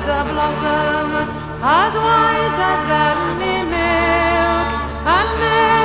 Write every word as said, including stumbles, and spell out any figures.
a blossom, as white as any milk, and milk